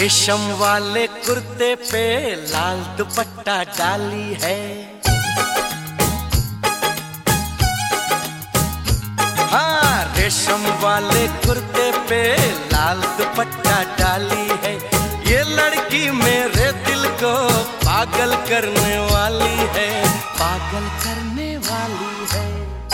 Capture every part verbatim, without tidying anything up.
रेशम वाले कुर्ते पे लाल दुपट्टा डाली है। हाँ, रेशम वाले कुर्ते पे लाल दुपट्टा डाली है। ये लड़की मेरे दिल को पागल करने वाली है, पागल करने वाली है।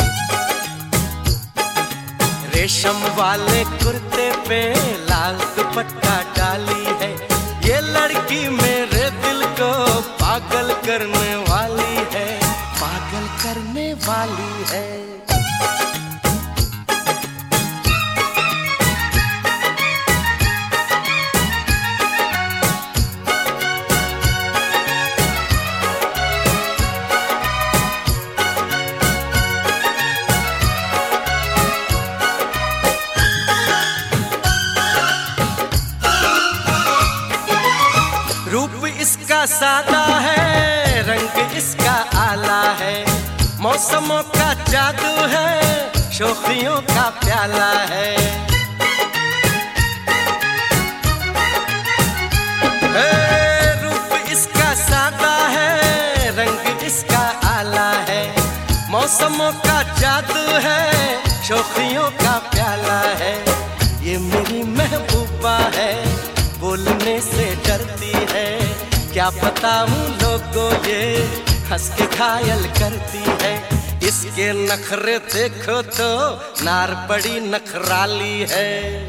रेशम वाले कुर्ते पे लाल दुपट्टा डाली है। ये लड़की मेरे दिल को पागल करने वाली है, पागल करने वाली है। रूप इसका सादा है, रंग इसका आला है। मौसमों का जादू है, शोखियों का प्याला है। ए, रूप इसका सादा है, रंग इसका आला है। मौसमों का जादू है, शोखियों का प्याला है। ये मेरी महबूबा है, बोलने से डरती है। क्या बताऊं लोगों, ये हंस के घायल करती है। इसके नखरे देखो तो नार बड़ी नखराली है।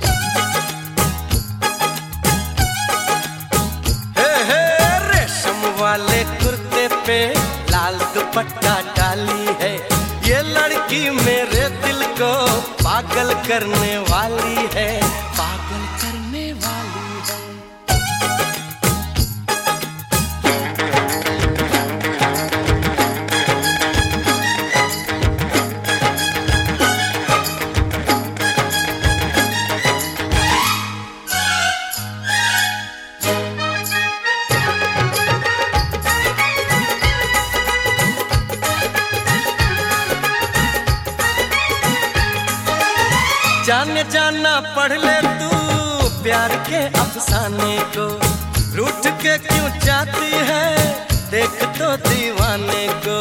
हे हे, रेशम वाले कुर्ते पे लाल दुपट्टा डाली है। ये लड़की मेरे दिल को पागल करने वाली है, पागल करने वाली है। जाने जाना पढ़ ले तू प्यार के अफसाने को। रूठ के क्यों जाती है, देख तो दीवाने को।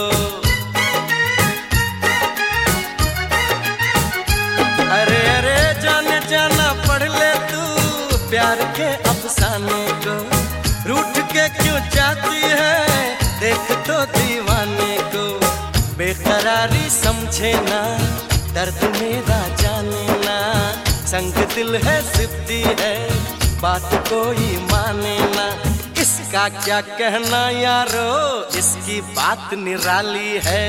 अरे अरे जाने जाना पढ़ ले तू प्यार के अफसाने को। रूठ के क्यों जाती है, देख तो दीवाने को। बेकरारी समझे ना, दर्द मेरा जाने ना। संग दिल है, जिद्दी है, बात कोई माने ना। इसका क्या कहना यारो, इसकी बात निराली है।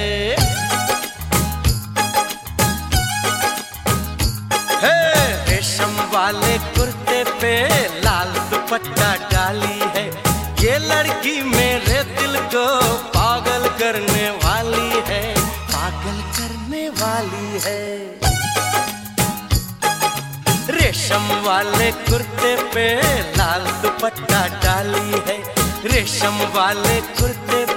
हे, रेशम वाले कुर्ते पे लाल दुपट्टा डाली है। ये लड़की मेरे दिल को पागल करने वाली है, पागल करने वाली है। रेशम वाले कुर्ते पे लाल दुपट्टा डाली है। रेशम वाले कुर्ते